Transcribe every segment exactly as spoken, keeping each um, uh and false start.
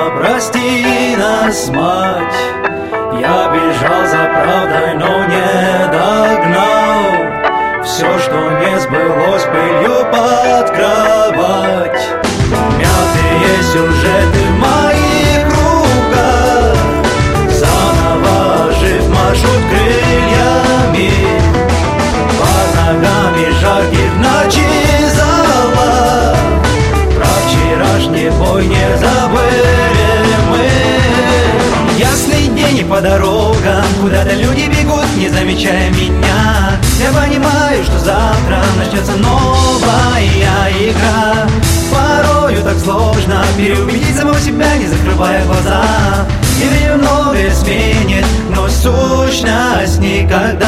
Мама, прости нас, мать. Я бежал за правдой, но не догнал. Все, что не сбылось, пылью под кровать. Мятые сюжеты в моих руках, заново жив маршрут крыльями. Под ногами жарких ночи зала. Про вчерашний бой не забыли мы. Ясный день и по дорогам куда-то люди бегут, не замечая меня. Я понимаю, что завтра начнется новая игра. Порою так сложно переубедить самого себя, не закрывая глаза. И время многое сменит, но сущность никогда.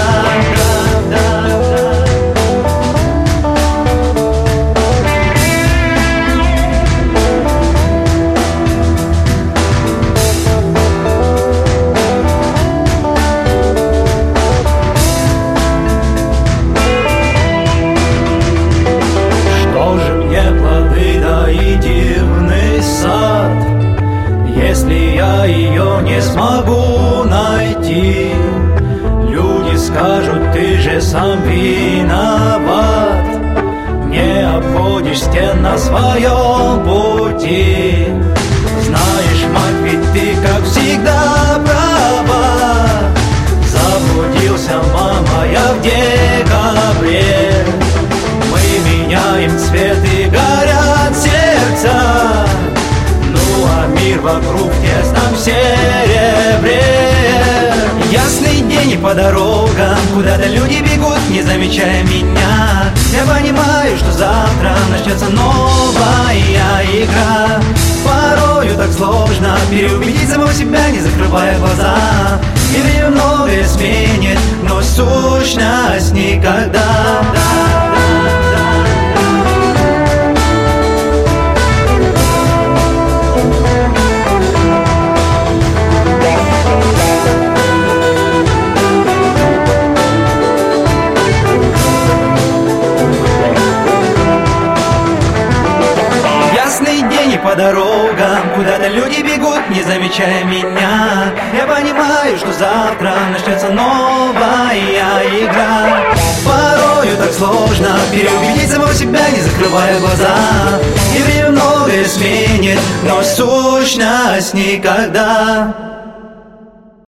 Если я ее не смогу найти, люди скажут, ты же сам виноват. Не обходишь стен на своем пути. Знаешь, мать, ведь ты, как всегда, права. Заблудился, мама, я в декабре. Мы меняем цвет и горят сердца. Мир вокруг в тесном серебре. Ясный день и по дорогам куда-то люди бегут, не замечая меня. Я понимаю, что завтра начнется новая игра. Порою так сложно переубедить самого себя, не закрывая глаза. И время многое сменит, но сущность никогда. По дорогам куда-то люди бегут, не замечая меня. Я понимаю, что завтра начнется новая игра. Порою так сложно переубедить самого себя, не закрывая глаза. И время многое сменит, но сущность никогда.